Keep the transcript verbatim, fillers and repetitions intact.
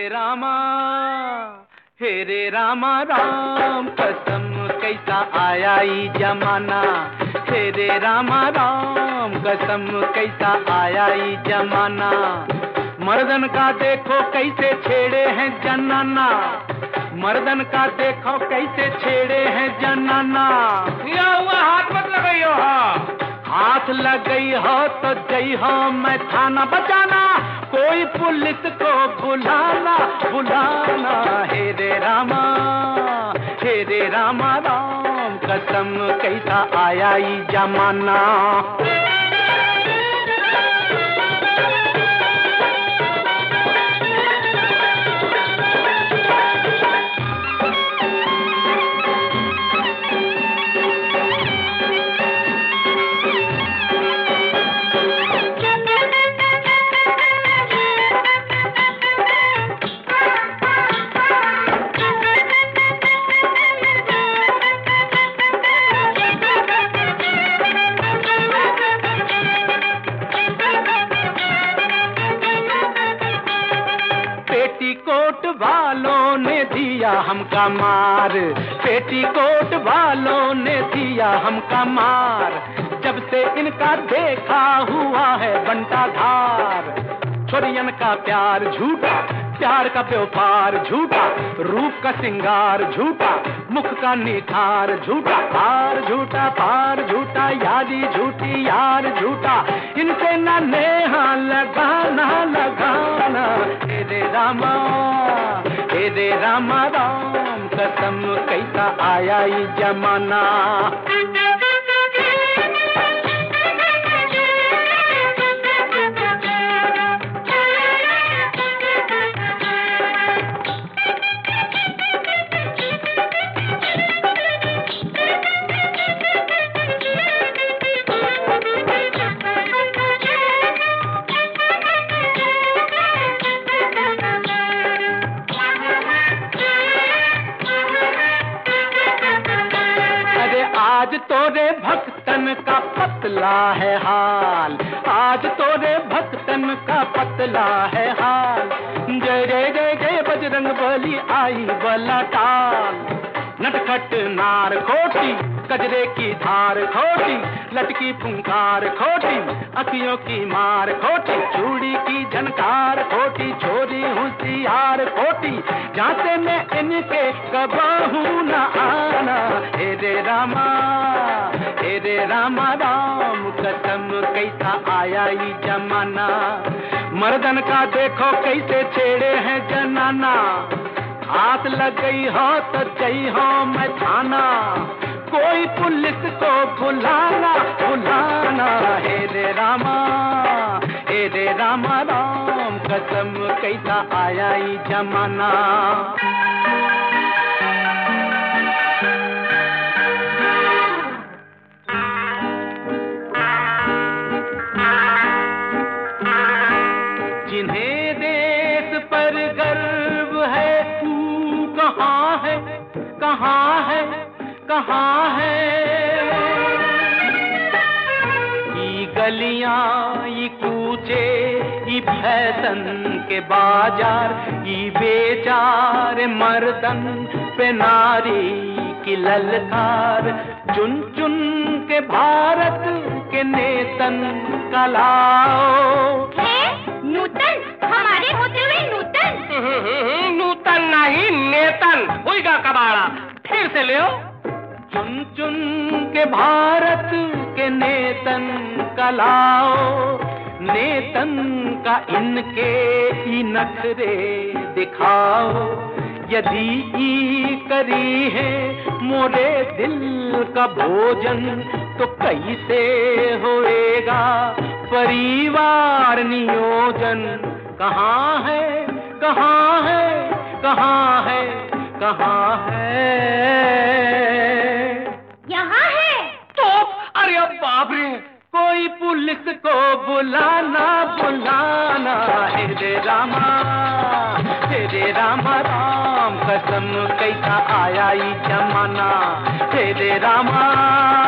रामा हे रे रामा राम कसम कैसा आया ई जमाना। हे रे रामा राम कसम कैसा आया ई जमाना। मर्दन का देखो कैसे छेड़े हैं जनाना। मर्दन का देखो कैसे छेड़े हैं जनाना। क्या हुआ, हाथ मत लगाइयो। हाँ हाथ लग गई हो तो जई हो मैं थाना बचाना। कोई पुलिस को बुलाना बुलाना। हे रे रामा हे रे रामा राम कसम कैसा आया ई जमाना। पेटीकोट वालों ने दिया हमका मार। पेटीकोट वालों ने दिया हमका मार। जब से इनका देखा हुआ है बंटा धार। छोरियन का प्यार झूठा, प्यार का व्यापार झूठा, रूप का सिंगार झूठा, मुख का निखार झूठा, पार झूठा पार झूठा, यारी झूठी यार झूठा। इनसे ना नेहा लगाना लगाना। हे रे रामा हे रे रामा राम कसम कैसा आया ई जमाना। आज तोरे भक्तन का पतला है हाल। आज तोरे भक्तन का पतला है हाल। जय जय जय जय बजरंग बली आई बला टाल। नटखट नार खोटी, कजरे की धार खोटी, लटकी फुंकार खोटी, अखियों की मार खोटी, चूड़ी की झनकार खोटी, छोरी होशियार खोटी, जाते मैं इनके कबाहू न आना। हे रे रामा हे रे रामा राम कसम कैसा आया ई जमाना। मर्दन का देखो कैसे छेड़े हैं जनाना। हाथ लग गई हो तो जई हो मैं थाना। कोई पुलिस को बुलाना बुलाना। हे रे रामा हे रे रामा राम कसम कैसा आया ई जमाना। जिन्हें देश पर गर्व है तू कहाँ है कहाँ है कहाँ है। ये गलियां ये कूचे ये फैशन के बाजार, ये बेचारे मर्दन पे नारी की ललकार। चुन चुन के भारत के नेतन कलाओ। नूतन हमारे होते हुए नूतन। नूतन नहीं नेतन होगा कबाड़ा। फिर से ले। चुन चुन के भारत के नेतन कलाओ। नेतन का इनके ई नखरे दिखाओ। यदि ई करी है मोरे दिल का भोजन तो कैसे होएगा परिवार नियोजन। कहाँ है कहाँ है कहाँ है कहाँ है। यहाँ है तो। अरे बाप रे, कोई पुलिस को बुलाना बुलाना। हे रे रामा हे रे रामा राम कसम कैसा आया ई जमाना। हे रे रामा